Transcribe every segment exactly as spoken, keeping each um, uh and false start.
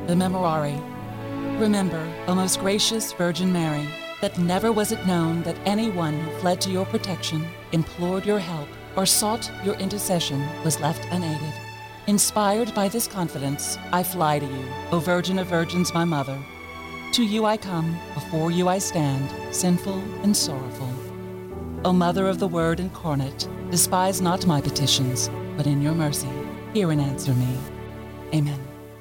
the Memorare. Remember, O most gracious Virgin Mary, that never was it known that anyone who fled to your protection, implored your help, or sought your intercession was left unaided. Inspired by this confidence, I fly to you, O Virgin of Virgins, my Mother. To you I come, before you I stand, sinful and sorrowful. O Mother of the Word incarnate, despise not my petitions, but in your mercy, hear and answer me. Amen.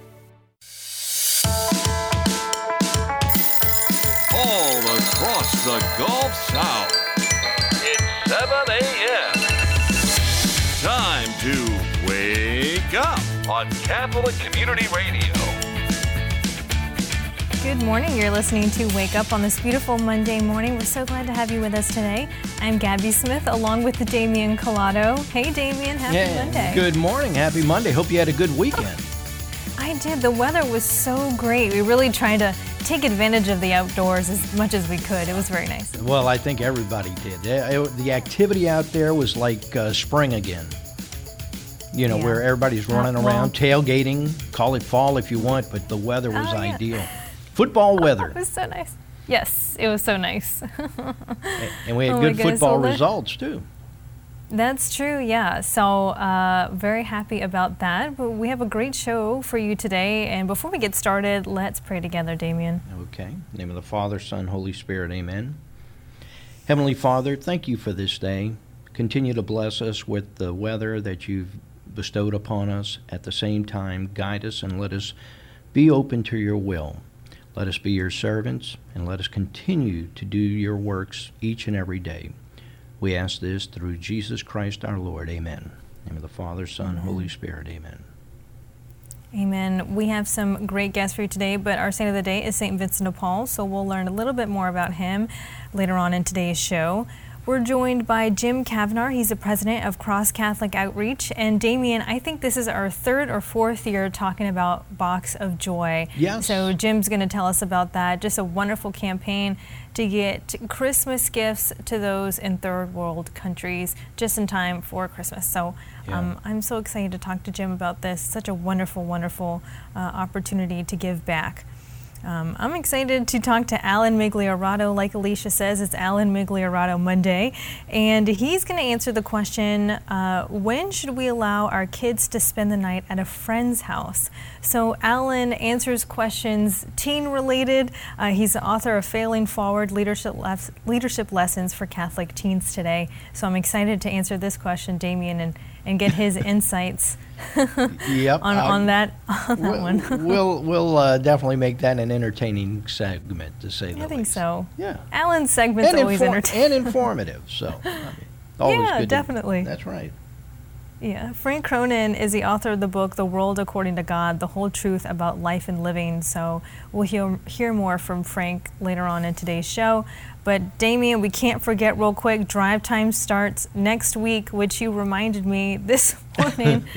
All across the Gulf South, it's seven a.m. Time to wake up on Catholic Community Radio. Good morning. You're listening to Wake Up on this beautiful Monday morning. We're so glad to have you with us today. I'm Gabby Smith along with Damian Collado. Hey, Damian. Happy yeah, Monday. Good morning. Happy Monday. Hope you had a good weekend. I did. The weather was so great. We really tried to take advantage of the outdoors as much as we could. It was very nice. Well, I think everybody did. The activity out there was like uh, spring again. You know, yeah. where everybody's running uh, well, around, tailgating, call it fall if you want, but the weather was oh, yeah. ideal. Football weather. It was so nice. Yes, it was so nice. And we had oh good football well, results, too. That's true, yeah. So uh, very happy about that. But we have a great show for you today. And before we get started, let's pray together, Damian. Okay. In the name of the Father, Son, Holy Spirit, amen. Heavenly Father, thank you for this day. Continue to bless us with the weather that you've bestowed upon us. At the same time, guide us and let us be open to your will. Let us be your servants, and let us continue to do your works each and every day. We ask this through Jesus Christ our Lord. Amen. In the name of the Father, Son, amen. Holy Spirit. Amen. Amen. We have some great guests for you today, but our saint of the day is Saint Vincent de Paul, so we'll learn a little bit more about him later on in today's show. We're joined by Jim Kavnar. He's the president of Cross Catholic Outreach. And Damian, I think this is our third or fourth year talking about Box of Joy. Yes. So Jim's going to tell us about that. Just a wonderful campaign to get Christmas gifts to those in third world countries just in time for Christmas. So yeah. um, I'm so excited to talk to Jim about this. Such a wonderful, wonderful uh, opportunity to give back. Um, I'm excited to talk to Alan Migliorato. Like Alicia says, it's Alan Migliorato Monday. And he's going to answer the question, uh, when should we allow our kids to spend the night at a friend's house? So Alan answers questions teen-related. Uh, he's the author of Failing Forward, Leadership, Les- Leadership Lessons for Catholic Teens Today. So I'm excited to answer this question, Damian, and, and get his insights yep, on, on that, on that we'll, one. we'll we'll uh, definitely make that an entertaining segment, to say the least. I think so. Yeah. Alan's segment's and always infor- entertaining. and informative. So, I mean, always yeah, good definitely. To, that's right. Yeah, Frank Cronin is the author of the book, The World According to God, The Whole Truth About Life and Living. So we'll hear, hear more from Frank later on in today's show. But Damian, we can't forget real quick, Drive Time starts next week, which you reminded me this morning.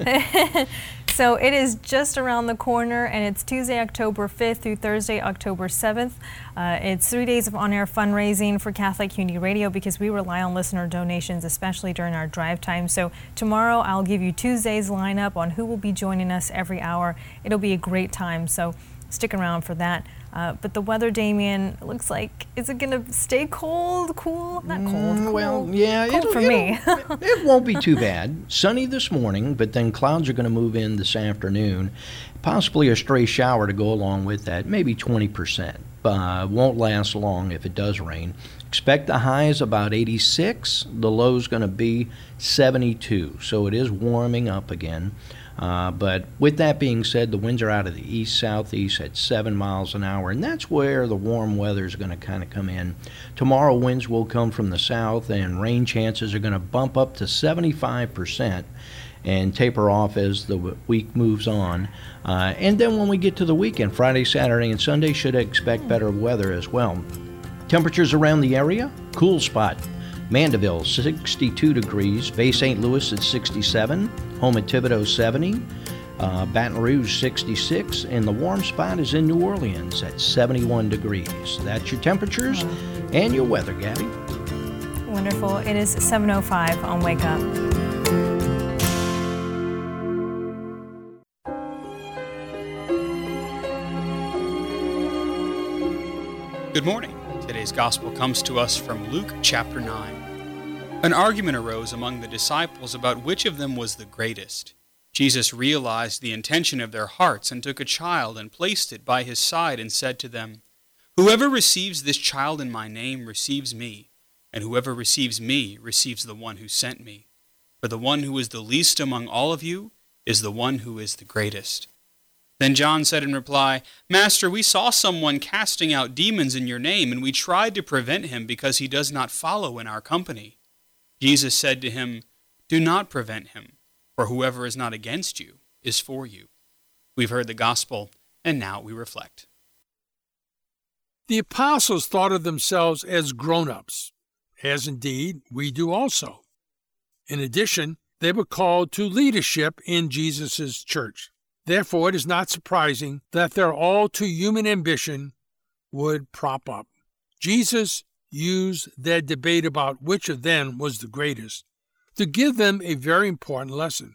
So it is just around the corner, and it's Tuesday, October fifth through Thursday, October seventh. Uh, it's three days of on-air fundraising for Catholic Community Radio because we rely on listener donations, especially during our drive time. So tomorrow I'll give you Tuesday's lineup on who will be joining us every hour. It'll be a great time, so stick around for that. Uh, but the weather, Damian, looks like, is it going to stay cold, cool? Not cold, mm, cool. Well, yeah. Cold it'll, for it'll, me. it, it won't be too bad. Sunny this morning, but then clouds are going to move in this afternoon. Possibly a stray shower to go along with that, maybe twenty percent. Uh, won't last long if it does rain. Expect the highs about eighty-six. The low's going to be seventy-two. So it is warming up again. Uh, but with that being said, the winds are out of the east-southeast at seven miles an hour, and that's where the warm weather is going to kind of come in. Tomorrow, winds will come from the south, and rain chances are going to bump up to seventy-five percent and taper off as the week moves on. Uh, and then when we get to the weekend, Friday, Saturday, and Sunday, should expect better weather as well. Temperatures around the area, cool spot. Mandeville, sixty-two degrees. Bay Saint Louis at sixty-seven. Home at Thibodaux, seventy. Uh, Baton Rouge, sixty-six. And the warm spot is in New Orleans at seventy-one degrees. That's your temperatures and your weather, Gabby. Wonderful. It is seven oh five on Wake Up. Good morning. Today's gospel comes to us from Luke chapter nine. An argument arose among the disciples about which of them was the greatest. Jesus realized the intention of their hearts and took a child and placed it by his side and said to them, "Whoever receives this child in my name receives me, and whoever receives me receives the one who sent me. For the one who is the least among all of you is the one who is the greatest." Then John said in reply, "Master, we saw someone casting out demons in your name, and we tried to prevent him because he does not follow in our company." Jesus said to him, "Do not prevent him, for whoever is not against you is for you." We've heard the gospel, and now we reflect. The apostles thought of themselves as grown-ups, as indeed we do also. In addition, they were called to leadership in Jesus' church. Therefore, it is not surprising that their all-too-human ambition would prop up. Jesus used their debate about which of them was the greatest to give them a very important lesson.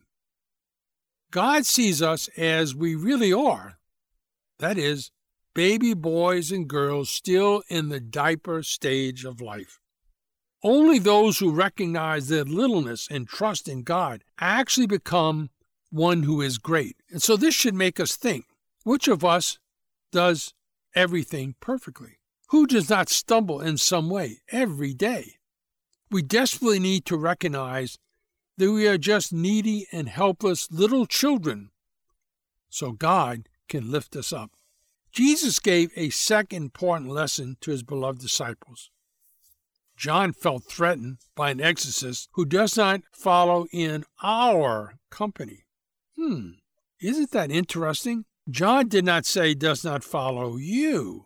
God sees us as we really are, that is, baby boys and girls still in the diaper stage of life. Only those who recognize their littleness and trust in God actually become one who is great. And so this should make us think, which of us does everything perfectly? Who does not stumble in some way every day? We desperately need to recognize that we are just needy and helpless little children, so God can lift us up. Jesus gave a second important lesson to his beloved disciples. John felt threatened by an exorcist who does not follow in our company. Hmm, isn't that interesting? John did not say does not follow you.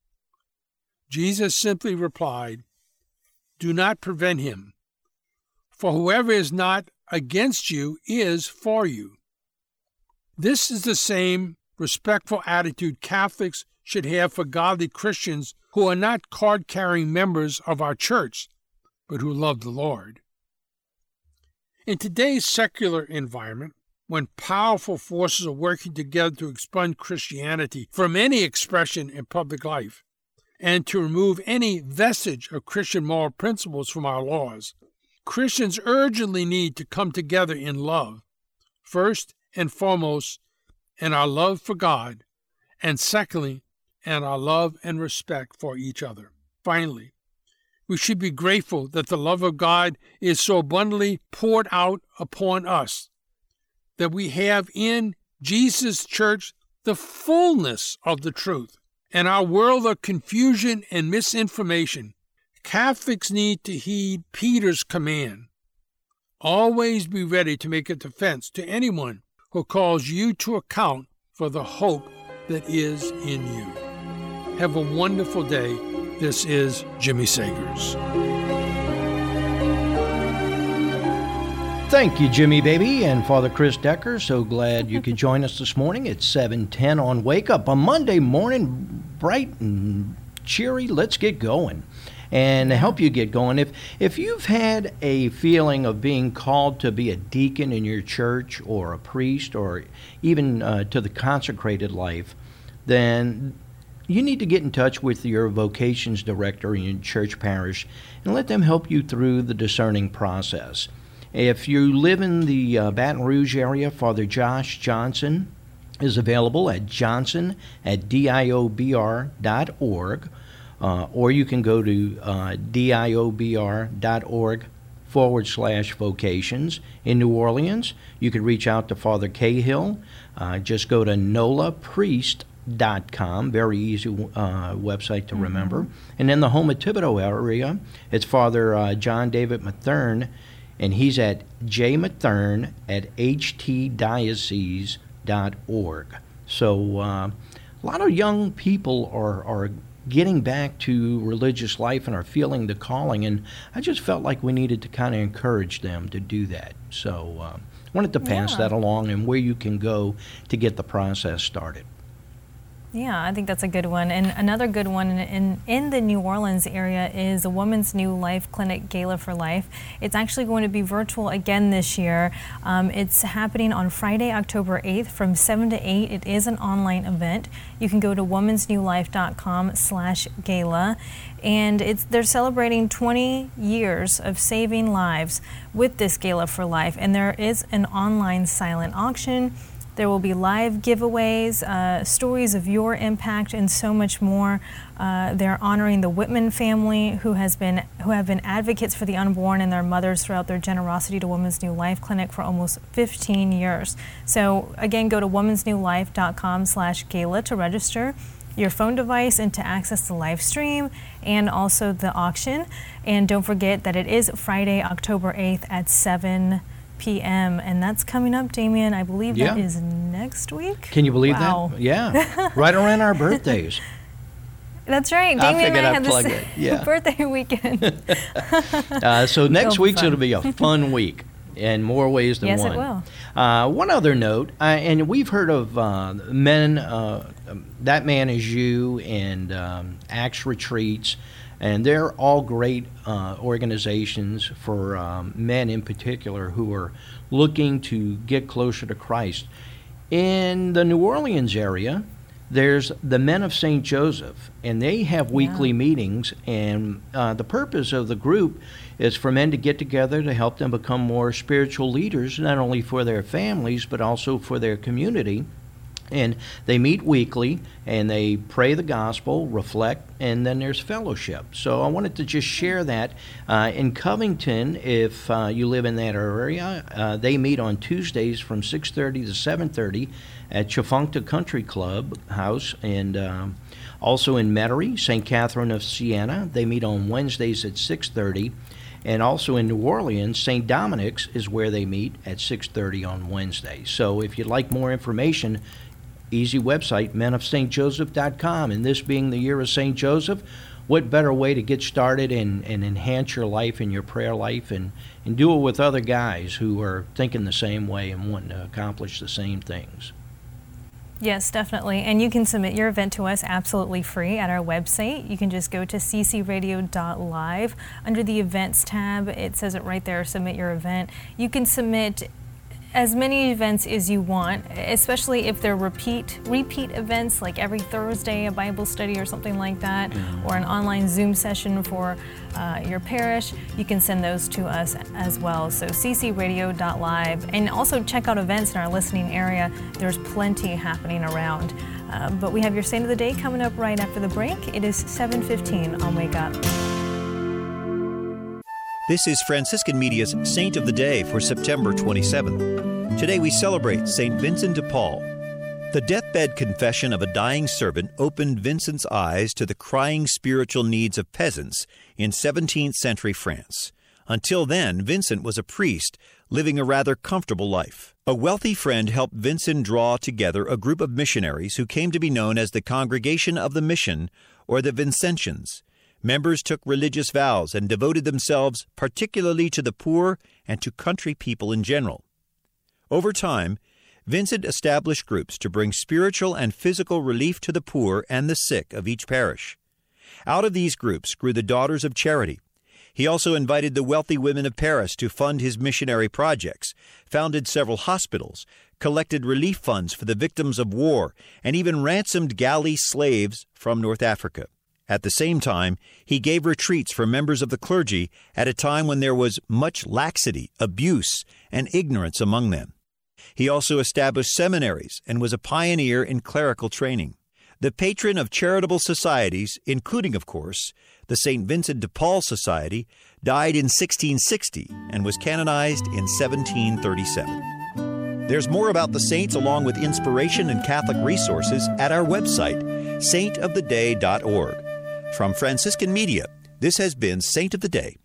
Jesus simply replied, "Do not prevent him, for whoever is not against you is for you." This is the same respectful attitude Catholics should have for godly Christians who are not card-carrying members of our church, but who love the Lord. In today's secular environment, when powerful forces are working together to expunge Christianity from any expression in public life and to remove any vestige of Christian moral principles from our laws, Christians urgently need to come together in love, first and foremost, in our love for God, and secondly, in our love and respect for each other. Finally, we should be grateful that the love of God is so abundantly poured out upon us, that we have in Jesus' church the fullness of the truth. In our world of confusion and misinformation, Catholics need to heed Peter's command. Always be ready to make a defense to anyone who calls you to account for the hope that is in you. Have a wonderful day. This is Jimmy Sagers. Thank you, Jimmy Baby and Father Chris Decker. So glad you could join us this morning at seven ten on Wake Up. A Monday morning, bright and cheery. Let's get going. And to help you get going, if if you've had a feeling of being called to be a deacon in your church or a priest or even uh, to the consecrated life, then you need to get in touch with your vocations director in your church parish and let them help you through the discerning process. If you live in the uh, Baton Rouge area, Father Josh Johnson is available at johnson at diobr dot org, uh, or you can go to uh, diobr.org forward slash vocations. In New Orleans, you can reach out to Father Cahill. Uh, just go to nola priest dot com, very easy uh, website to mm-hmm. remember. And in the Houma Thibodaux area, it's Father uh, John David Mathern, and he's at jmathern at h t diocese dot org. So uh, a lot of young people are, are getting back to religious life and are feeling the calling, and I just felt like we needed to kind of encourage them to do that. So uh, wanted to pass Yeah. that along and where you can go to get the process started. Yeah, I think that's a good one. And another good one in, in, in the New Orleans area is the Women's New Life Clinic Gala for Life. It's actually going to be virtual again this year. Um, it's happening on Friday, October eighth from seven to eight. It is an online event. You can go to womans new life dot com slash gala. And it's they're celebrating twenty years of saving lives with this Gala for Life. And there is an online silent auction. There will be live giveaways, uh, stories of your impact, and so much more. Uh, they're honoring the Whitman family, who has been who have been advocates for the unborn and their mothers throughout their generosity to Women's New Life Clinic for almost fifteen years. So again, go to womans new life dot com slash gala to register your phone device and to access the live stream and also the auction. And don't forget that it is Friday, October eighth at seven p.m. and that's coming up, Damien. I believe Yeah. that is next week. Can you believe Wow. that? Yeah, right around our birthdays. That's right. I Damien figured and I I'd have plug this it, yeah. birthday weekend. Uh, so next It'll be week's fun. going to be a fun week in more ways than Yes, one. it will. Uh, one other note, uh, and we've heard of uh, men, uh, um, That Man Is You and um, Acts Retreats, and they're all great uh, organizations for um, men in particular who are looking to get closer to Christ. In the New Orleans area, there's the Men of Saint Joseph, and they have weekly meetings, and uh, the purpose of the group is for men to get together to help them become more spiritual leaders, not only for their families, but also for their community. And they meet weekly, and they pray the gospel, reflect, and then there's fellowship. So I wanted to just share that. Uh, in Covington, if uh, you live in that area, uh, they meet on Tuesdays from six thirty to seven thirty at Chafuncta Country Club House. And um, also in Metairie, Saint Catherine of Siena, they meet on Wednesdays at six thirty. And also in New Orleans, Saint Dominic's is where they meet at six thirty on Wednesdays. So if you'd like more information, easy website, men of saint joseph dot com. And this being the year of Saint Joseph, what better way to get started and, and enhance your life and your prayer life and, and do it with other guys who are thinking the same way and wanting to accomplish the same things. Yes, definitely. And you can submit your event to us absolutely free at our website. You can just go to c c radio dot live. Under the events tab, it says it right there, submit your event. You can submit as many events as you want, especially if they're repeat repeat events, like every Thursday a Bible study or something like that, mm-hmm. or an online Zoom session for uh, your parish. You can send those to us as well. So c c radio dot live, and also check out events in our listening area. There's plenty happening around. Uh, but we have your Saint of the Day coming up right after the break. It is seven fifteen on Wake Up. This is Franciscan Media's Saint of the Day for September twenty-seventh. Today we celebrate Saint Vincent de Paul. The deathbed confession of a dying servant opened Vincent's eyes to the crying spiritual needs of peasants in seventeenth century France. Until then, Vincent was a priest living a rather comfortable life. A wealthy friend helped Vincent draw together a group of missionaries who came to be known as the Congregation of the Mission, or the Vincentians. Members took religious vows and devoted themselves particularly to the poor and to country people in general. Over time, Vincent established groups to bring spiritual and physical relief to the poor and the sick of each parish. Out of these groups grew the Daughters of Charity. He also invited the wealthy women of Paris to fund his missionary projects, founded several hospitals, collected relief funds for the victims of war, and even ransomed galley slaves from North Africa. At the same time, he gave retreats for members of the clergy at a time when there was much laxity, abuse, and ignorance among them. He also established seminaries and was a pioneer in clerical training. The patron of charitable societies, including, of course, the Saint Vincent de Paul Society, died in sixteen sixty and was canonized in seventeen thirty-seven. There's more about the saints along with inspiration and Catholic resources at our website, saint of the day dot org. From Franciscan Media, this has been Saint of the Day.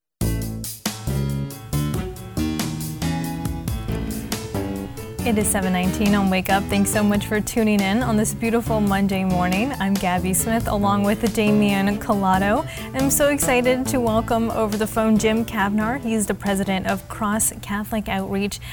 It is seven nineteen on Wake Up. Thanks so much for tuning in on this beautiful Monday morning. I'm Gabby Smith along with Damien Collado. I'm so excited to welcome over the phone Jim Kavnar. He's the president of Cross Catholic Outreach. And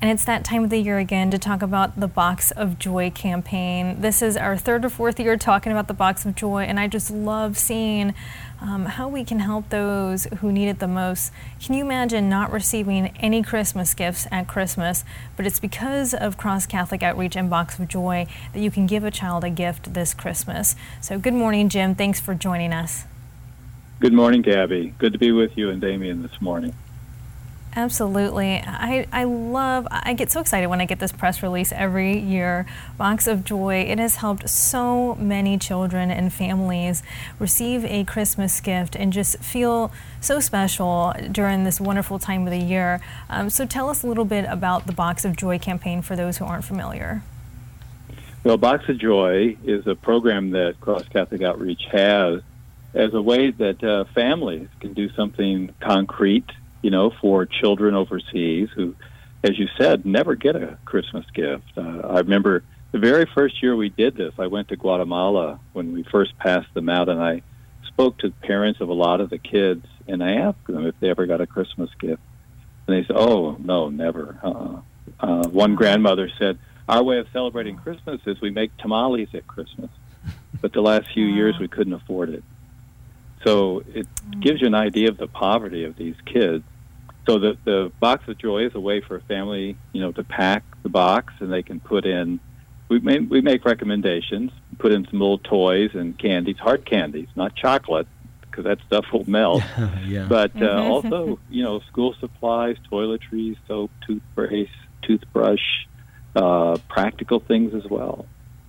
And it's that time of the year again to talk about the Box of Joy campaign. This is our third or fourth year talking about the Box of Joy, and I just love seeing um, how we can help those who need it the most. Can you imagine not receiving any Christmas gifts at Christmas, but it's because of Cross Catholic Outreach and Box of Joy that you can give a child a gift this Christmas. So good morning, Jim. Thanks for joining us. Good morning, Gabby. Good to be with you and Damien this morning. Absolutely. I, I love, I get so excited when I get this press release every year. Box of Joy, it has helped so many children and families receive a Christmas gift and just feel so special during this wonderful time of the year. Um, so tell us a little bit about the Box of Joy campaign for those who aren't familiar. Well, Box of Joy is a program that Cross Catholic Outreach has as a way that uh, families can do something concrete, you know, for children overseas who, as you said, never get a Christmas gift. Uh, I remember the very first year we did this, I went to Guatemala when we first passed them out, and I spoke to the parents of a lot of the kids, and I asked them if they ever got a Christmas gift. And they said, oh, no, never. Uh-uh. Uh, one grandmother said, our way of celebrating Christmas is we make tamales at Christmas. But the last few years we couldn't afford it. So it gives you an idea of the poverty of these kids. So the, the Box of Joy is a way for a family, you know, to pack the box, and they can put in, we, may, we make recommendations, put in some little toys and candies, hard candies, not chocolate, because that stuff will melt. yeah. But uh, mm-hmm. also, you know, school supplies, toiletries, soap, toothpaste, toothbrush, uh, practical things as well.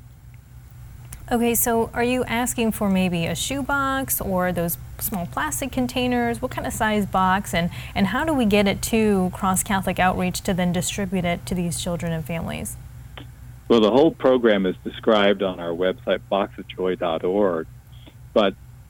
Okay, so are you asking for maybe a shoebox or those small plastic containers? What kind of size box, and, and how do we get it to Cross Catholic Outreach to then distribute it to these children and families? Well, the whole program is described on our website, box of joy dot org, but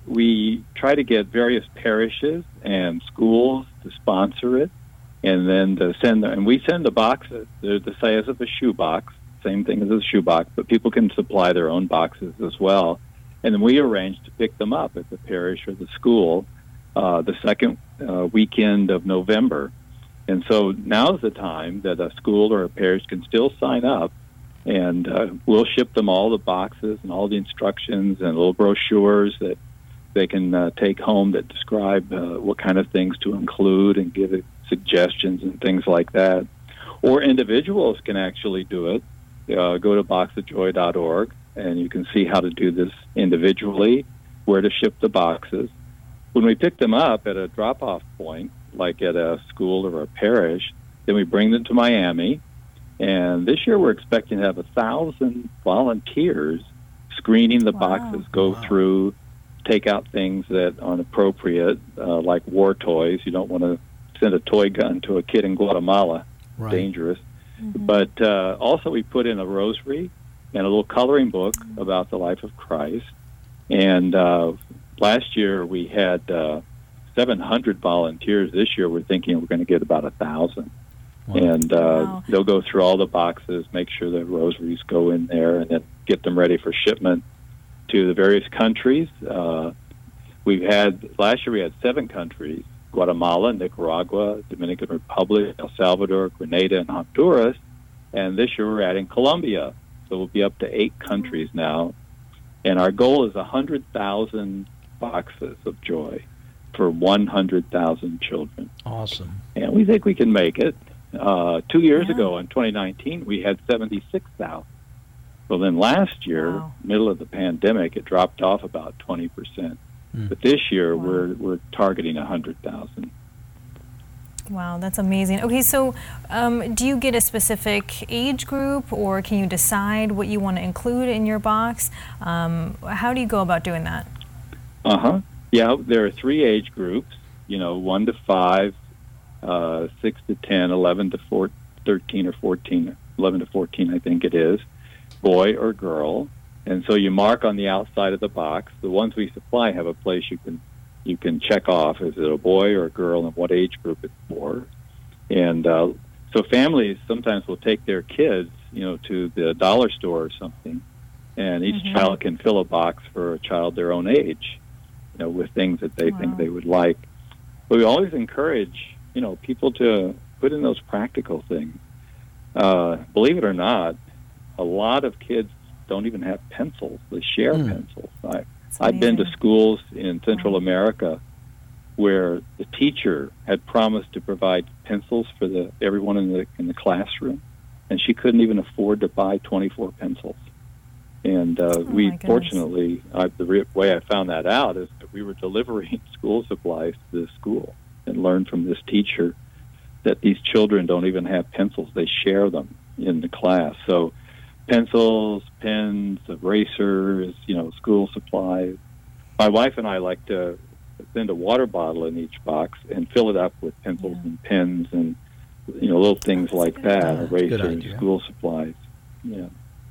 we try to get various parishes and schools to sponsor it, and then to send them, and we send the boxes. They're the size of a shoebox. Same thing as a shoebox, but people can supply their own boxes as well. And then we arrange to pick them up at the parish or the school uh, the second uh, weekend of November. And so now's the time that a school or a parish can still sign up, and uh, we'll ship them all the boxes and all the instructions and little brochures that they can uh, take home that describe uh, what kind of things to include and give it suggestions and things like that. Or individuals can actually do it. Uh, go to box of joy dot org, and you can see how to do this individually, where to ship the boxes. When we pick them up at a drop-off point, like at a school or a parish, then we bring them to Miami. And this year we're expecting to have a thousand volunteers screening the wow. boxes, go wow. through, take out things that aren't appropriate, uh, like war toys. You don't want to send a toy gun to a kid in Guatemala. Right. Dangerous. Mm-hmm. But uh, also we put in a rosary and a little coloring book about the life of Christ. And uh, last year we had uh, seven hundred volunteers. This year we're thinking we're going to get about one thousand. Wow. And uh, wow. they'll go through all the boxes, make sure the rosaries go in there, and then get them ready for shipment to the various countries. Uh, we've had, last year we had seven countries. Guatemala, Nicaragua, Dominican Republic, El Salvador, Grenada, and Honduras. And this year we're adding Colombia. So we'll be up to eight countries now. And our goal is one hundred thousand boxes of joy for one hundred thousand children. Awesome. And we think we can make it. Uh, two years yeah. ago, in twenty nineteen, we had seventy-six thousand. Well, then last year, wow. middle of the pandemic, it dropped off about twenty percent. But this year, wow. we're we're targeting one hundred thousand. Wow, that's amazing. Okay, so um, do you get a specific age group, or can you decide what you want to include in your box? Um, how do you go about doing that? Uh-huh. Yeah, there are three age groups, you know, one to five, uh, six to ten, eleven to four, thirteen or fourteen, eleven to fourteen, I think it is, boy or girl. And so you mark on the outside of the box. The ones we supply have a place you can you can check off, is it a boy or a girl and what age group it's for. And uh, so families sometimes will take their kids, you know, to the dollar store or something, and each mm-hmm. child can fill a box for a child their own age, you know, with things that they wow. think they would like. But we always encourage, you know, people to put in those practical things. uh, believe it or not, a lot of kids don't even have pencils. They share mm. pencils. I, I've been to schools in Central wow. America where the teacher had promised to provide pencils for the everyone in the in the classroom, and she couldn't even afford to buy twenty-four pencils. And uh, oh we, fortunately, I, the re- way I found that out is that we were delivering school supplies to this school and learned from this teacher that these children don't even have pencils. They share them in the class. So pencils, pens, erasers, you know, school supplies. My wife and I like to send a water bottle in each box and fill it up with pencils yeah. and pens and, you know, little things That's like that, erasers, school supplies. Yeah.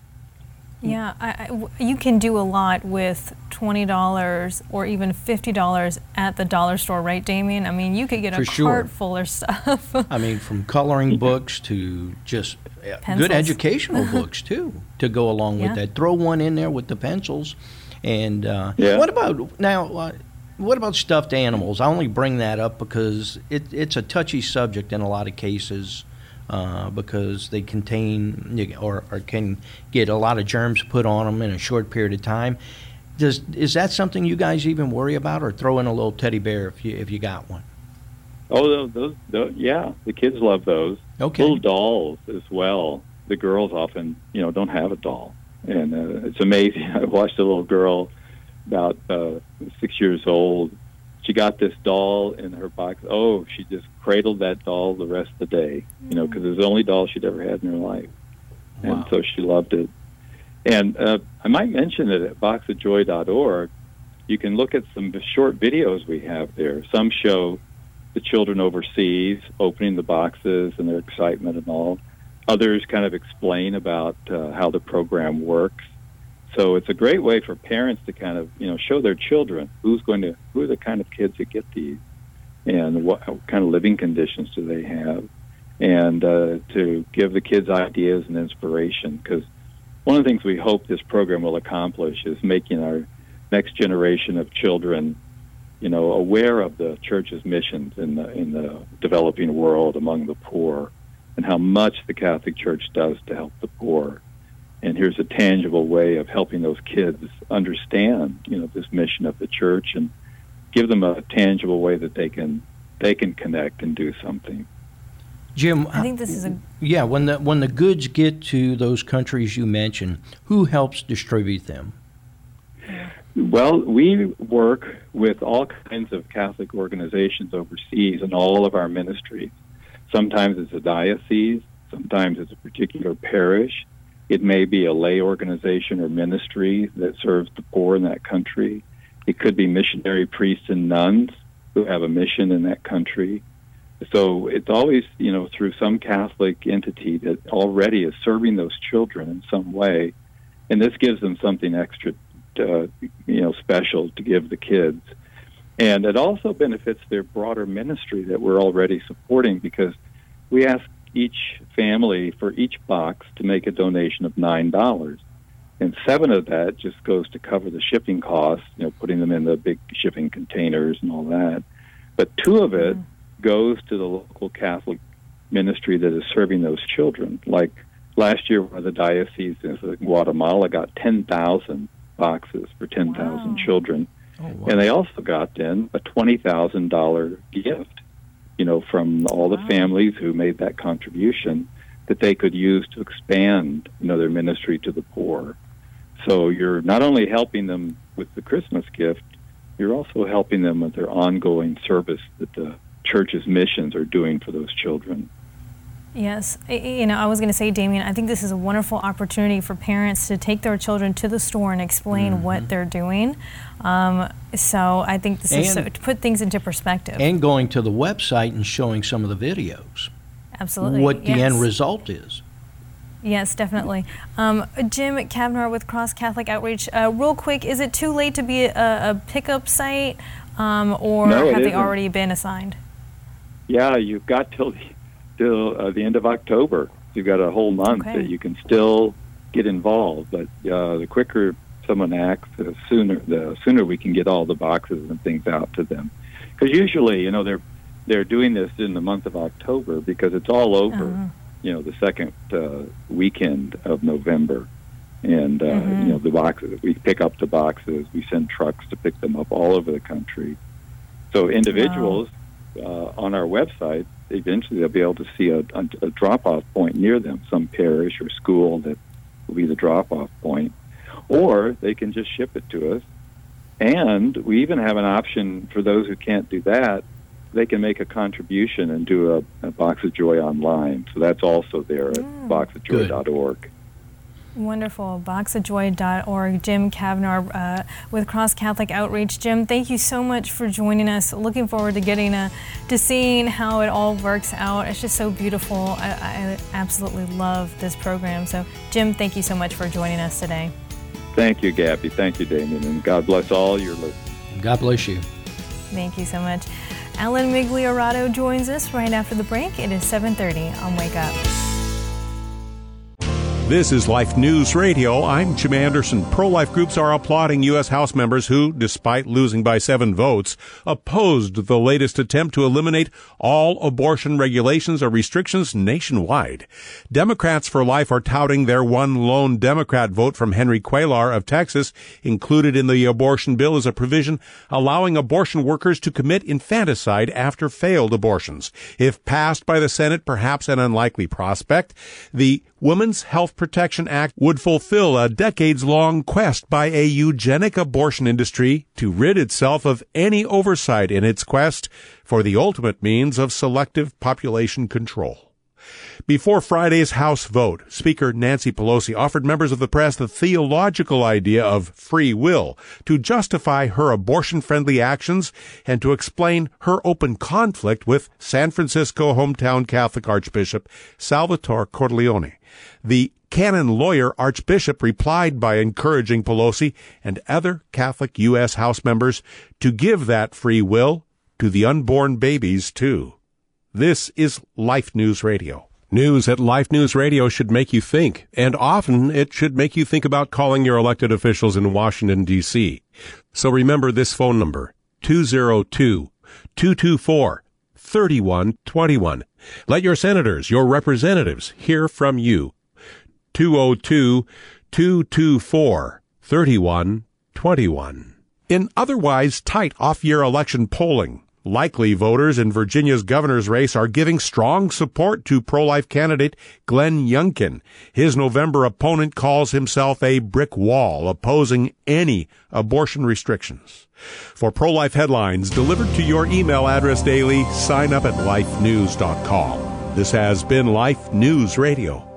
Yeah, I, I, you can do a lot with twenty dollars or even fifty dollars at the dollar store, right, Damien? I mean, you could get a For sure. cart full of stuff. I mean, from coloring books to just pencils. Good educational books, too, to go along with yeah. that. Throw one in there with the pencils. And uh, yeah. what about, now, uh, what about stuffed animals? I only bring that up because it, it's a touchy subject in a lot of cases. Uh, because they contain or, or can get a lot of germs put on them in a short period of time. Does is that something you guys even worry about, or throw in a little teddy bear if you if you got one? Oh, those, those, those yeah, the kids love those. Okay. Little dolls as well. The girls often, you know, don't have a doll, and uh, it's amazing. I watched a little girl about uh, six years old. She got this doll in her box. Oh, she just cradled that doll the rest of the day, you know, because it was the only doll she'd ever had in her life. Wow. And so she loved it. And uh, I might mention that at box of joy dot org, you can look at some short videos we have there. Some show the children overseas opening the boxes and their excitement and all. Others kind of explain about uh, how the program works. So it's a great way for parents to kind of, you know, show their children who's going to, who are the kind of kids that get these, and what, what kind of living conditions do they have, and uh, to give the kids ideas and inspiration. Because one of the things we hope this program will accomplish is making our next generation of children, you know, aware of the church's missions in the in the developing world among the poor, and how much the Catholic Church does to help the poor. And here's a tangible way of helping those kids understand, you know, this mission of the church, and give them a tangible way that they can they can connect and do something. Jim, I think this is a yeah. When the when the goods get to those countries you mentioned, who helps distribute them? Well, we work with all kinds of Catholic organizations overseas in all of our ministries. Sometimes it's a diocese, sometimes it's a particular parish. It may be a lay organization or ministry that serves the poor in that country. It could be missionary priests and nuns who have a mission in that country. So it's always, you know, through some Catholic entity that already is serving those children in some way. And this gives them something extra, uh, you know, special to give the kids. And it also benefits their broader ministry that we're already supporting, because we ask each family for each box to make a donation of nine dollars. And seven of that just goes to cover the shipping costs, you know, putting them in the big shipping containers and all that. But two of it goes to the local Catholic ministry that is serving those children. Like last year, one of the dioceses in Guatemala got ten thousand boxes for ten thousand wow. children. Oh, wow. And they also got then a twenty thousand dollars gift, you know, from all the wow. families who made that contribution that they could use to expand, you know, their ministry to the poor. So you're not only helping them with the Christmas gift, you're also helping them with their ongoing service that the church's missions are doing for those children. Yes. You know, I was going to say, Damien, I think this is a wonderful opportunity for parents to take their children to the store and explain mm-hmm. what they're doing. Um, so I think this and, is so, to put things into perspective. And going to the website and showing some of the videos. Absolutely. What the yes. end result is. Yes, definitely. Um, Jim Kavner with Cross Catholic Outreach. Uh, real quick, is it too late to be a, a pickup site, um, or no, have they isn't. already been assigned? Yeah, you've got till the, till uh, the end of October. You've got a whole month okay. that you can still get involved. But uh, the quicker someone acts, the sooner the sooner we can get all the boxes and things out to them. Because usually, you know, they're they're doing this in the month of October because it's all over. Uh-huh. you know, the second uh, weekend of November. And, uh, mm-hmm. you know, the boxes, we pick up the boxes, we send trucks to pick them up all over the country. So individuals wow. uh, on our website, eventually they'll be able to see a, a, a drop-off point near them, some parish or school that will be the drop-off point. Or they can just ship it to us. And we even have an option for those who can't do that. They can make a contribution and do a, a Box of Joy online. So that's also there at mm. box of joy dot org. Wonderful. box of joy dot org. Jim Kavnar uh, with Cross Catholic Outreach. Jim, thank you so much for joining us. Looking forward to getting a, to seeing how it all works out. It's just so beautiful. I, I absolutely love this program. So, Jim, thank you so much for joining us today. Thank you, Gabby. Thank you, Damien. And God bless all your listeners. God bless you. Thank you so much. Alan Migliorato joins us right after the break. It is seven thirty on Wake Up. This is Life News Radio. I'm Jim Anderson. Pro-life groups are applauding U S House members who, despite losing by seven votes, opposed the latest attempt to eliminate all abortion regulations or restrictions nationwide. Democrats for Life are touting their one lone Democrat vote from Henry Cuellar of Texas. Included in the abortion bill is a provision allowing abortion workers to commit infanticide after failed abortions. If passed by the Senate, perhaps an unlikely prospect, the Women's Health Protection Act would fulfill a decades-long quest by a eugenic abortion industry to rid itself of any oversight in its quest for the ultimate means of selective population control. Before Friday's House vote, Speaker Nancy Pelosi offered members of the press the theological idea of free will to justify her abortion-friendly actions and to explain her open conflict with San Francisco hometown Catholic Archbishop Salvatore Cordileone. The canon lawyer Archbishop replied by encouraging Pelosi and other Catholic U S House members to give that free will to the unborn babies, too. This is Life News Radio. News at Life News Radio should make you think, and often it should make you think about calling your elected officials in Washington, D C So remember this phone number, two oh two, two two four, three one two one. Let your senators, your representatives, hear from you. two oh two, two two four, three one two one. In otherwise tight off-year election polling, likely voters in Virginia's governor's race are giving strong support to pro-life candidate Glenn Youngkin. His November opponent calls himself a brick wall, opposing any abortion restrictions. For pro-life headlines delivered to your email address daily, sign up at life news dot com. This has been Life News Radio.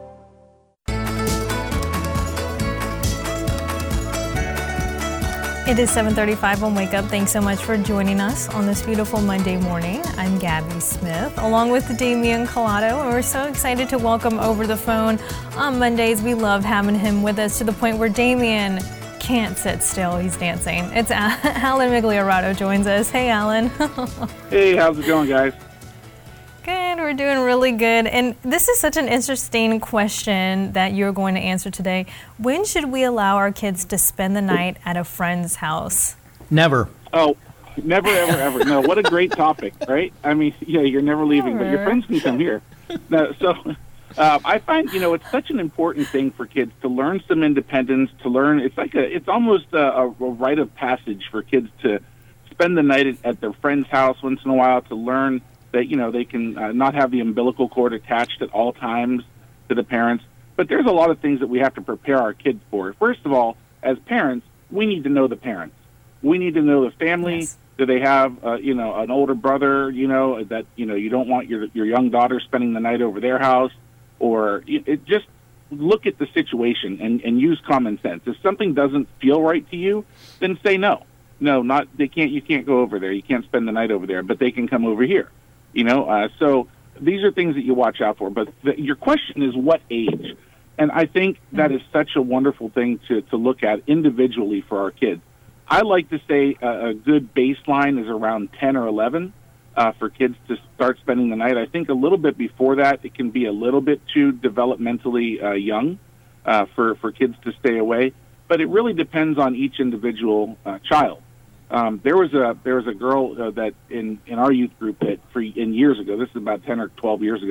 It is seven thirty-five on Wake Up. Thanks so much for joining us on this beautiful Monday morning. I'm Gabby Smith, along with Damien Collado, and we're so excited to welcome over the phone on Mondays. We love having him with us to the point where Damien can't sit still. He's dancing. It's Alan Migliorato joins us. Hey, Alan. Hey, how's it going, guys? Good. We're doing really good. And this is such an interesting question that you're going to answer today. When should we allow our kids to spend the night at a friend's house? Never. Oh, never, ever, ever. No, what a great topic, right? I mean, yeah, you're never leaving, never. But your friends can come here. No, so uh, I find, you know, it's such an important thing for kids to learn some independence, to learn. It's like a, it's almost a, a rite of passage for kids to spend the night at, at their friend's house once in a while, to learn that, you know, they can uh, not have the umbilical cord attached at all times to the parents. But there's a lot of things that we have to prepare our kids for. First of all, as parents, we need to know the parents. We need to know the family. Yes. Do they have, uh, you know, an older brother, you know, that, you know, you don't want your your young daughter spending the night over their house? Or it, just look at the situation and, and use common sense. If something doesn't feel right to you, then say no. No, not they can't. You can't go over there. You can't spend the night over there, but they can come over here. You know, uh, so these are things that you watch out for. But the, your question is what age? And I think that is such a wonderful thing to, to look at individually for our kids. I like to say a, a good baseline is around ten or eleven uh, for kids to start spending the night. I think a little bit before that, it can be a little bit too developmentally uh, young uh, for, for kids to stay away. But it really depends on each individual uh, child. Um, there was a there was a girl uh, that in, in our youth group that for in years ago, this is about ten or twelve years ago,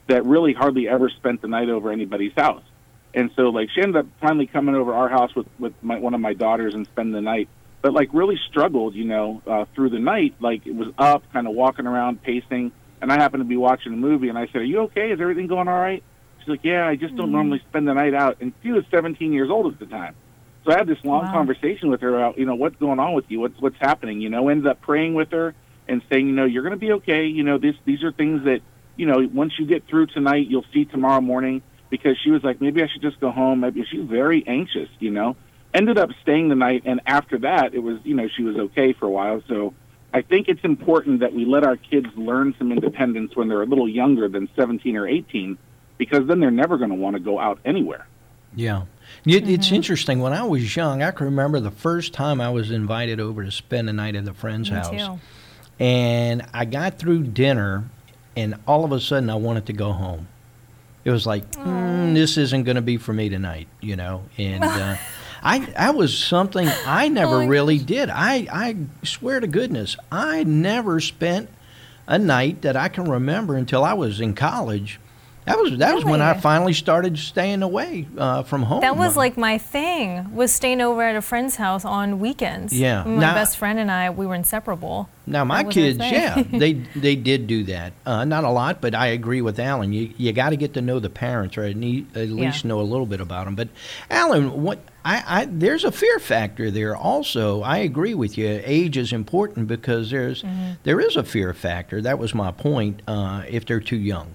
that really hardly ever spent the night over anybody's house. And so, like, she ended up finally coming over our house with, with my, one of my daughters and spending the night, but, like, really struggled, you know, uh, through the night. Like, it was up, kind of walking around, pacing, and I happened to be watching a movie, and I said, are you okay? Is everything going all right? She's like, yeah, I just don't mm-hmm. normally spend the night out. And she was seventeen years old at the time. So I had this long wow. conversation with her about, you know, what's going on with you? What's what's happening? You know, ended up praying with her and saying, you know, you're going to be okay. You know, this these are things that, you know, once you get through tonight, you'll see tomorrow morning. Because she was like, maybe I should just go home. Maybe she was very anxious, you know. Ended up staying the night, and after that, it was, you know, she was okay for a while. So I think it's important that we let our kids learn some independence when they're a little younger than seventeen or eighteen, because then they're never going to want to go out anywhere. Yeah. It, it's mm-hmm. interesting. When I was young, I can remember the first time I was invited over to spend a night at a friend's Me house. Too. And I got through dinner, and all of a sudden I wanted to go home. It was like, mm, this isn't going to be for me tonight, you know. And uh, I, that was something I never oh really gosh. did. I, I swear to goodness, I never spent a night that I can remember until I was in college. That was that really? was when I finally started staying away uh, from home. That was like my thing, was staying over at a friend's house on weekends. Yeah. My now, best friend and I, we were inseparable. Now, my kids, yeah, they they did do that. Uh, not a lot, but I agree with Alan. You you got to get to know the parents, or at, need, at least yeah. know a little bit about them. But, Alan, what I, I there's a fear factor there also. I agree with you. Age is important because there's mm-hmm. there is a fear factor. That was my point, uh, if they're too young.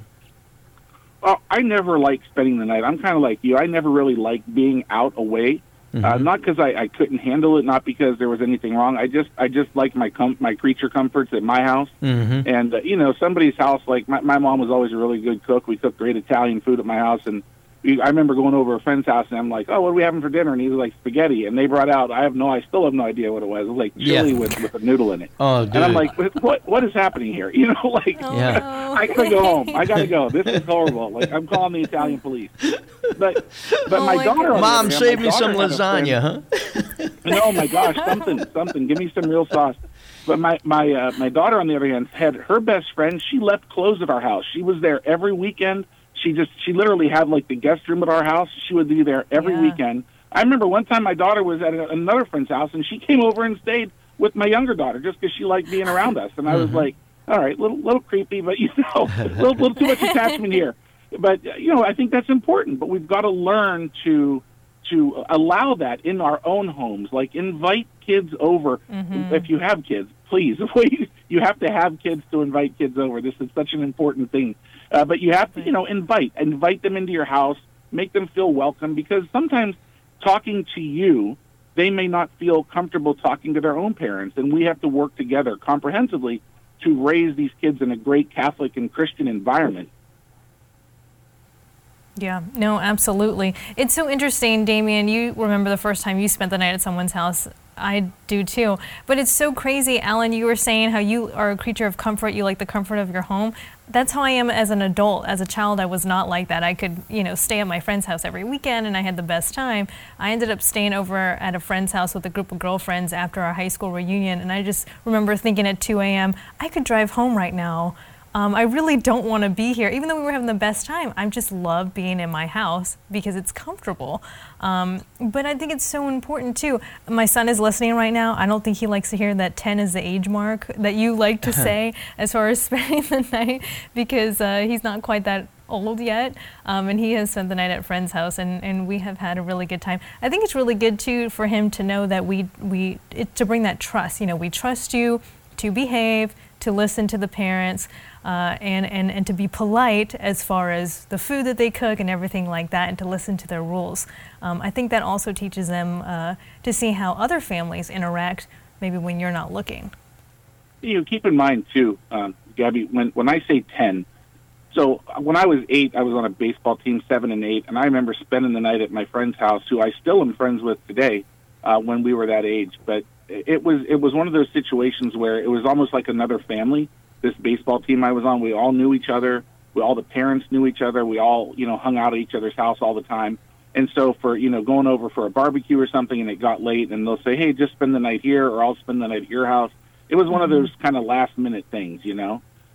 Well, I never liked spending the night. I'm kind of like you. I never really liked being out away. Mm-hmm. Uh, not because I, I couldn't handle it, not because there was anything wrong. I just I just liked my com- my creature comforts at my house. Mm-hmm. And, uh, you know, somebody's house, like my, my mom was always a really good cook. We cooked great Italian food at my house. And we, I remember going over to a friend's house, and I'm like, oh, what are we having for dinner? And he was like, spaghetti. And they brought out, I have no, I still have no idea what it was. It was like chili yeah. with, with a noodle in it. Oh, dude. And I'm like, what what is happening here? You know, like, oh, yeah. I gotta go home. I gotta go. This is horrible. Like, I'm calling the Italian police. But but oh my, my daughter, Mom, hand, save my me some daughter lasagna, huh? Oh my gosh, something, something. Give me some real sauce. But my my uh, my daughter, on the other hand, had her best friend. She left clothes at our house. She was there every weekend. She just she literally had like the guest room at our house. She would be there every yeah. weekend. I remember one time my daughter was at a, another friend's house, and she came over and stayed with my younger daughter just because she liked being around us. And I was mm-hmm. like, all right, little little creepy, but you know, a little, little too much attachment here. But you know, I think that's important. But we've got to learn to to allow that in our own homes. Like, invite kids over mm-hmm. if you have kids. Please, you have to have kids to invite kids over. This is such an important thing. Uh, but you have to, you know, invite invite them into your house, make them feel welcome, because sometimes talking to you, they may not feel comfortable talking to their own parents, and we have to work together comprehensively to raise these kids in a great Catholic and Christian environment. Yeah, no, absolutely. It's so interesting, Damien. You remember the first time you spent the night at someone's house. I do too. But it's so crazy. Alan, you were saying how you are a creature of comfort. You like the comfort of your home. That's how I am as an adult. As a child, I was not like that. I could, you know, stay at my friend's house every weekend, and I had the best time. I ended up staying over at a friend's house with a group of girlfriends after our high school reunion, and I just remember thinking at two a.m., I could drive home right now. Um, I really don't want to be here. Even though we were having the best time, I just love being in my house because it's comfortable. Um, but I think it's so important, too. My son is listening right now. I don't think he likes to hear that ten is the age mark that you like to say as far as spending the night, because uh, he's not quite that old yet, um, and he has spent the night at a friend's house, and, and we have had a really good time. I think it's really good, too, for him to know that we, we it, to bring that trust. You know, we trust you to behave, to listen to the parents, uh, and, and, and to be polite as far as the food that they cook and everything like that, and to listen to their rules. Um, I think that also teaches them uh, to see how other families interact, maybe when you're not looking. You know, keep in mind, too, um, Gabby, when, when I say ten, so when I was eight, I was on a baseball team, seven and eight, and I remember spending the night at my friend's house, who I still am friends with today, uh, when we were that age. But it was it was one of those situations where it was almost like another family. This baseball team I was on, we all knew each other. We, all the parents knew each other. We all, you know, hung out at each other's house all the time. And so for, you know, going over for a barbecue or something, and it got late, and they'll say, hey, just spend the night here, or I'll spend the night at your house. It was one of those kind of last-minute things, you know.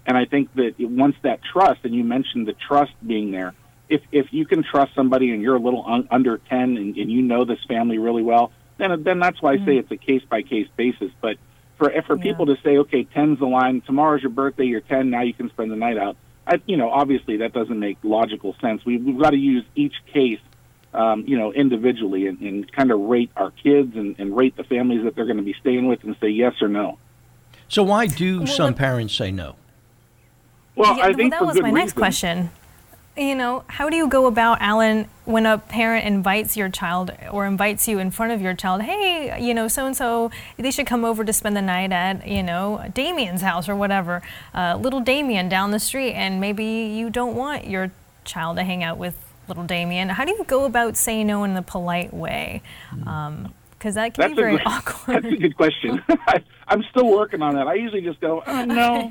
And I think that once that trust, and you mentioned the trust being there, if if you can trust somebody and you're a little un, under ten and, and you know this family really well, then then that's why I say it's a case-by-case basis. But for for yeah. people to say, okay, ten's the line, tomorrow's your birthday, you're ten, now you can spend the night out, I, you know, obviously that doesn't make logical sense. We, we've got to use each case, um, you know, individually and, and kind of rate our kids and, and rate the families that they're going to be staying with and say yes or no. So why do well, some look, parents say no? Well, yeah, I think well, that for was good my reason. next question. You know, how do you go about, Alan, when a parent invites your child or invites you in front of your child, hey, you know, so-and-so, they should come over to spend the night at, you know, Damien's house or whatever, uh, little Damien down the street, and maybe you don't want your child to hang out with little Damien. How do you go about saying no in a polite way? Um, because that can that's be very good, awkward. That's a good question. I, I'm still working on that. I usually just go, oh, no.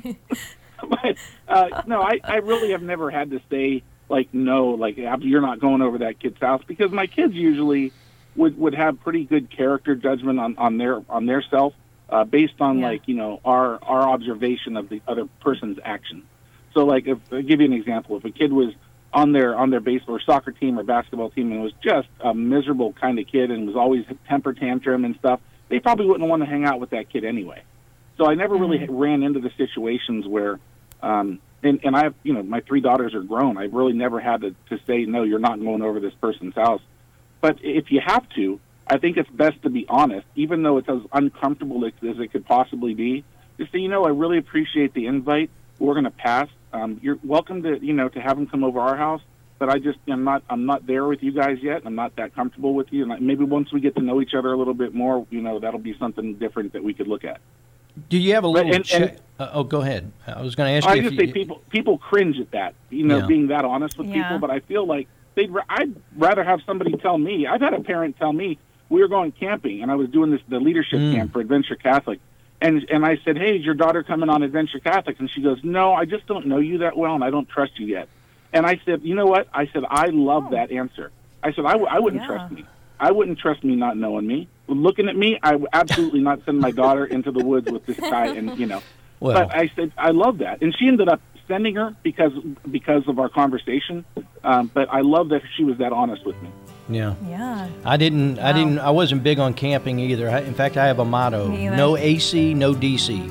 but, uh, no, I, I really have never had to say, like, no, like, you're not going over that kid's house, because my kids usually would, would have pretty good character judgment on, on their on their self uh, based on, yeah. like, you know, our, our observation of the other person's actions. So, like, if I'll give you an example. If a kid was on their on their baseball or soccer team or basketball team and was just a miserable kind of kid and was always a temper tantrum and stuff, they probably wouldn't want to hang out with that kid anyway. So I never really mm-hmm. ran into the situations where, um, and, and I have, you know, my three daughters are grown. I've really never had to, to say, no, you're not going over this person's house. But if you have to, I think it's best to be honest, even though it's as uncomfortable as, as it could possibly be. Just say, you know, I really appreciate the invite. We're going to pass. Um, you're welcome to, you know, to have them come over our house. But I just, I'm not, I'm not there with you guys yet. I'm not that comfortable with you. And I, maybe once we get to know each other a little bit more, you know, that'll be something different that we could look at. Do you have a little? And, che- and, uh, oh, go ahead. I was going to ask I you. just if say you, people people cringe at that, you know, Yeah. being that honest with Yeah. people. But I feel like they'd. I'd rather have somebody tell me. I've had a parent tell me we were going camping, and I was doing this the leadership Mm. camp for Adventure Catholic, and and I said, hey, is your daughter coming on Adventure Catholic? And she goes, no, I just don't know you that well, and I don't trust you yet. And I said, you know what? I said, I love Oh. that answer. I said, I, w- I wouldn't Yeah. trust me. I wouldn't trust me not knowing me. Looking at me, I would absolutely not send my daughter into the woods with this guy. And, you know, Well, but I said, I love that. And she ended up sending her because because of our conversation. Um, but I love that she was that honest with me. yeah. Yeah. I didn't. I Wow. didn't. I wasn't big on camping either. I, in fact, I have a motto: Me either. no A C, no D C.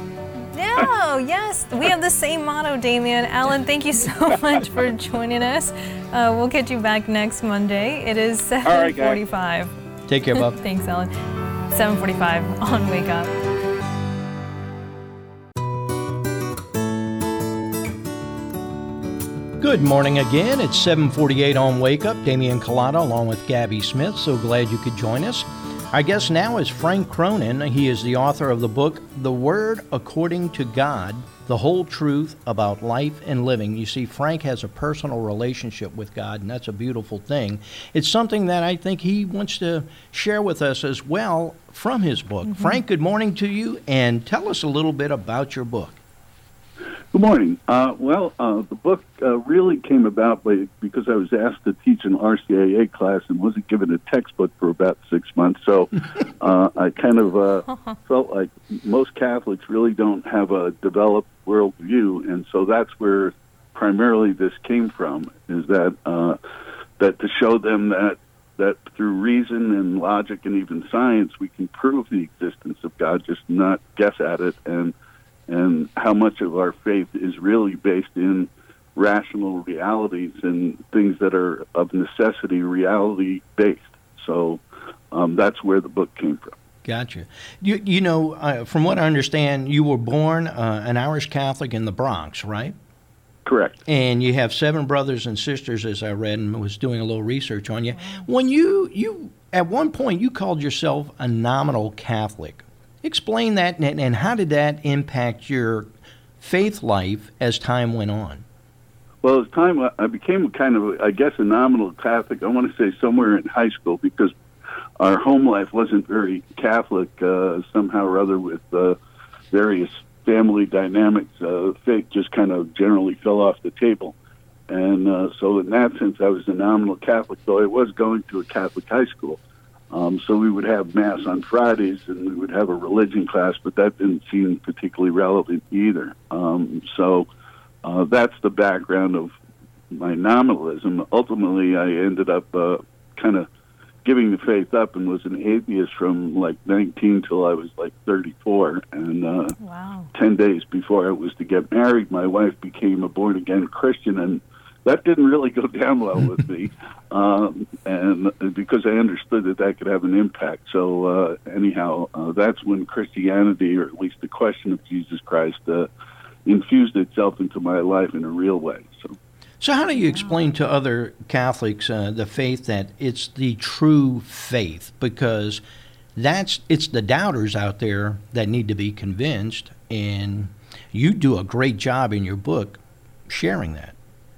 No, yes, we have the same motto, Damien. Alan, thank you so much for joining us. Uh, we'll get you back next Monday. It is right, seven guys. forty-five. Take care, Bob. Thanks, Alan. seven forty-five on Wake Up. Good morning again. It's seven forty-eight on Wake Up. Damian Collada along with Gabby Smith. So glad you could join us. Our guest now is Frank Cronin. He is the author of the book, The Word According to God, The Whole Truth About Life and Living. You see, Frank has a personal relationship with God, and that's a beautiful thing. It's something that I think he wants to share with us as well from his book. Mm-hmm. Frank, good morning to you, and tell us a little bit about your book. Good morning. Uh, well, uh, the book uh, really came about by, because I was asked to teach an R C I A class and wasn't given a textbook for about six months. So uh, I kind of uh, felt like most Catholics really don't have a developed worldview, and so that's where primarily this came from, is that uh, that to show them that that through reason and logic and even science we can prove the existence of God, just not guess at it, and and how much of our faith is really based in rational realities and things that are of necessity reality-based. So um, that's where the book came from. Gotcha. You, you know, uh, from what I understand, you were born uh, an Irish Catholic in the Bronx, right? Correct. And you have seven brothers and sisters, as I read and was doing a little research on you. When you, you at one point, you called yourself a nominal Catholic. Explain that, and, and how did that impact your faith life as time went on? Well, as time, I became kind of, I guess, a nominal Catholic, I want to say somewhere in high school, because our home life wasn't very Catholic uh, somehow or other with uh, various family dynamics. Uh, faith just kind of generally fell off the table. And uh, so in that sense, I was a nominal Catholic, though I was going to a Catholic high school. Um, so we would have Mass on Fridays, and we would have a religion class, but that didn't seem particularly relevant either. Um, so uh, that's the background of my nominalism. Ultimately, I ended up uh, kind of giving the faith up and was an atheist from like nineteen till I was like thirty-four. And uh, wow. ten days before I was to get married, my wife became a born-again Christian, and that didn't really go down well with me, um, and because I understood that that could have an impact. So uh, anyhow, uh, that's when Christianity, or at least the question of Jesus Christ, uh, infused itself into my life in a real way. So. So how do you explain to other Catholics uh, the faith that it's the true faith? Because that's it's the doubters out there that need to be convinced, and you do a great job in your book sharing that.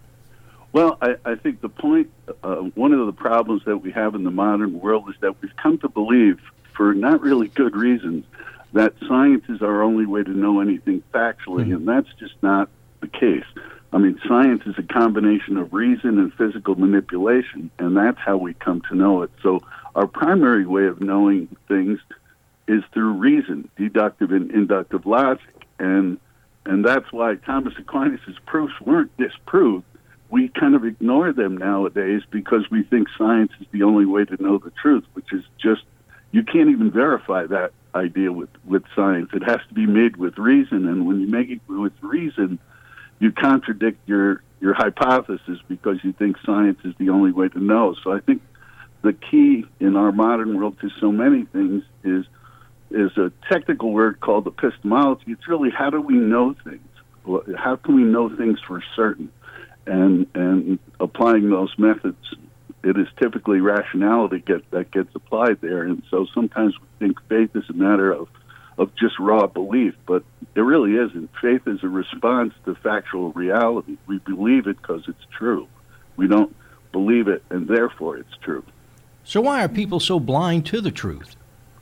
Well, I, I think the point, uh, one of the problems that we have in the modern world is that we've come to believe, for not really good reasons, that science is our only way to know anything factually, mm-hmm. and that's just not the case. I mean, science is a combination of reason and physical manipulation, and that's how we come to know it. So our primary way of knowing things is through reason, deductive and inductive logic, and and that's why Thomas Aquinas' proofs weren't disproved. We kind of ignore them nowadays because we think science is the only way to know the truth, which is just, you can't even verify that idea with, with science. It has to be made with reason, and when you make it with reason, you contradict your, your hypothesis because you think science is the only way to know. So I think the key in our modern world to so many things is is a technical word called epistemology. It's really, how do we know things? How can we know things for certain? And and applying those methods, it is typically rationality get, that gets applied there. And so sometimes we think faith is a matter of, of just raw belief, but it really isn't. Faith is a response to factual reality. We believe it because it's true. We don't believe it, and therefore it's true. So why are people so blind to the truth?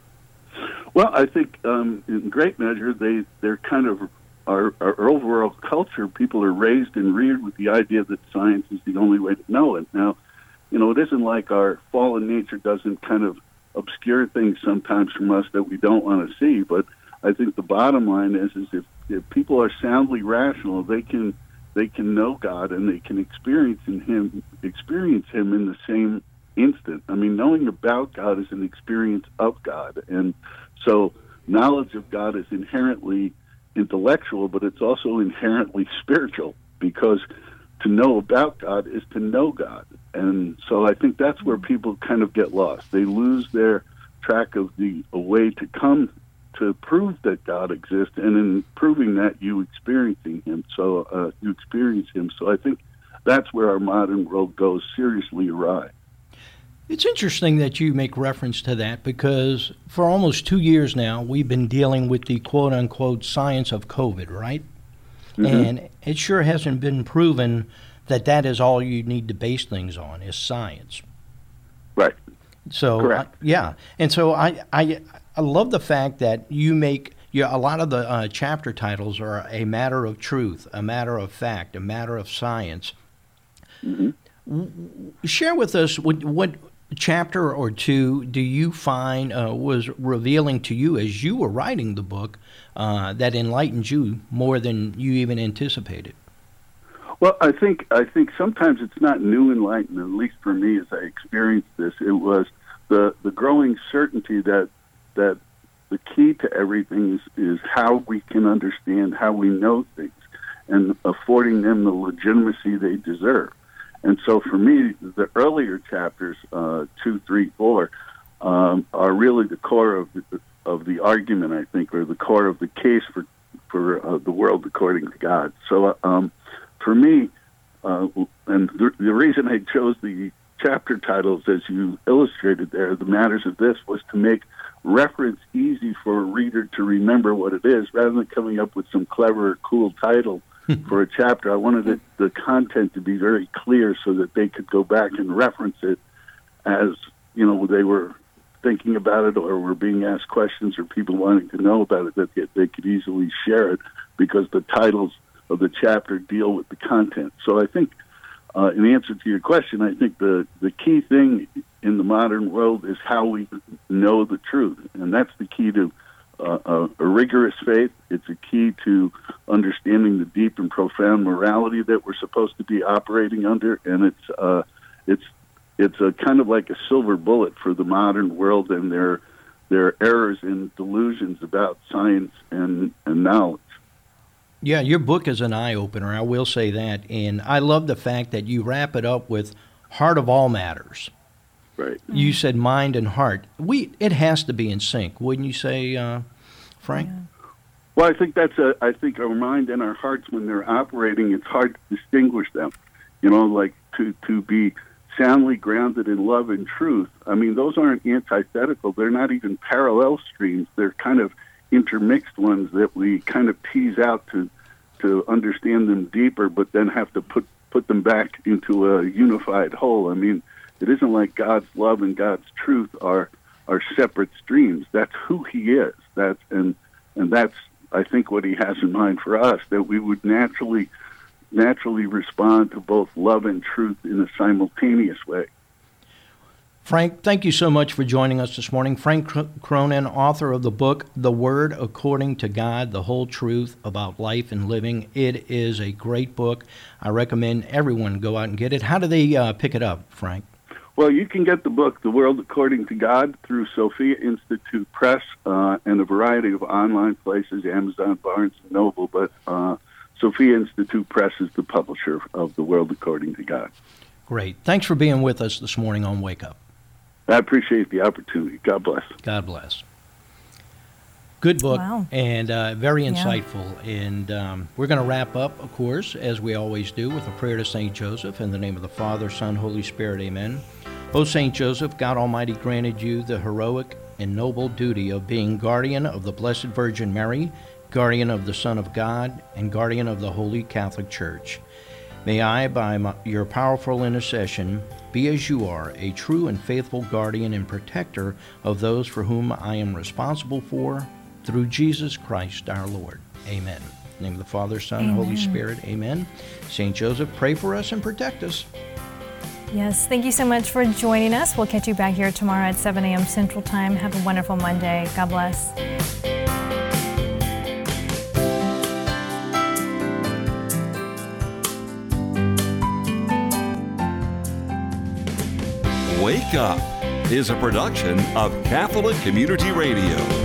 Well, I think um, in great measure they, they're kind of... Our, our overall culture, people are raised and reared with the idea that science is the only way to know it. Now, you know, it isn't like our fallen nature doesn't kind of obscure things sometimes from us that we don't want to see, but I think the bottom line is, is if, if people are soundly rational, they can they can know God and they can experience in Him experience Him in the same instant. I mean, knowing about God is an experience of God, and so knowledge of God is inherently intellectual, but it's also inherently spiritual, because to know about God is to know God. And so I think that's where people kind of get lost. They lose their track of the a way to come to prove that God exists, and in proving that, you experiencing Him. So uh, you experience Him. So I think that's where our modern world goes seriously awry. It's interesting that you make reference to that, because for almost two years now, we've been dealing with the quote-unquote science of COVID, right? Mm-hmm. And it sure hasn't been proven that that is all you need to base things on, is science. Right. So, Correct. Uh, yeah. And so I, I, I love the fact that you make, you know, a lot of the uh, chapter titles are a matter of truth, a matter of fact, a matter of science. Mm-hmm. W- share with us what, what chapter or two do you find uh, was revealing to you as you were writing the book uh, that enlightened you more than you even anticipated? Well, I think I think sometimes it's not new enlightenment, at least for me as I experienced this. It was the, the growing certainty that that the key to everything is, is how we can understand, how we know things, and affording them the legitimacy they deserve. And so for me, the earlier chapters, uh, two, three, four, um, are really the core of the, of the argument, I think, or the core of the case for for uh, the world according to God. So um, for me, uh, and the, the reason I chose the chapter titles, as you illustrated there, The Matters of This, was to make reference easy for a reader to remember what it is, rather than coming up with some clever, cool title for a chapter. I wanted it, the content to be very clear so that they could go back and reference it as, you know, they were thinking about it or were being asked questions or people wanting to know about it, that they, they could easily share it because the titles of the chapter deal with the content. So I think, uh, in answer to your question, I think the, the key thing in the modern world is how we know the truth. And that's the key to uh, a, a rigorous faith. It's a key to understanding the deep and profound morality that we're supposed to be operating under. And it's uh, it's it's a kind of like a silver bullet for the modern world and their their errors and delusions about science and, and knowledge. Yeah, your book is an eye-opener, I will say that. And I love the fact that you wrap it up with heart of all matters. Right. You said mind and heart. We It has to be in sync, wouldn't you say, uh, Frank? Yeah. Well, I think that's a. I think our mind and our hearts, when they're operating, it's hard to distinguish them. You know, like to to be soundly grounded in love and truth. I mean, those aren't antithetical. They're not even parallel streams. They're kind of intermixed ones that we kind of tease out to to understand them deeper, but then have to put put them back into a unified whole. I mean, it isn't like God's love and God's truth are are separate streams. That's who He is. That's and and that's I think what He has in mind for us, that we would naturally naturally respond to both love and truth in a simultaneous way. Frank, thank you so much for joining us this morning. Frank Cronin, author of the book, The Word According to God, The Whole Truth About Life and Living. It is a great book. I recommend everyone go out and get it. How do they uh, pick it up, Frank? Well, you can get the book, The World According to God, through Sophia Institute Press uh, and a variety of online places, Amazon, Barnes and Noble, but uh, Sophia Institute Press is the publisher of The World According to God. Great. Thanks for being with us this morning on Wake Up. I appreciate the opportunity. God bless. God bless. Good book. Wow. And uh, very Yeah. insightful. And um, we're going to wrap up, of course, as we always do, with a prayer to Saint Joseph. In the name of the Father, Son, Holy Spirit, amen. O Saint Joseph, God Almighty granted you the heroic and noble duty of being guardian of the Blessed Virgin Mary, guardian of the Son of God, and guardian of the Holy Catholic Church. May I, by my, your powerful intercession, be as you are, a true and faithful guardian and protector of those for whom I am responsible for, through Jesus Christ our Lord. Amen. In the name of the Father, Son, Amen. Holy Spirit. Amen. Saint Joseph, pray for us and protect us. Yes, thank you so much for joining us. We'll catch you back here tomorrow at seven a.m. Central Time. Have a wonderful Monday. God bless. Wake Up is a production of Catholic Community Radio.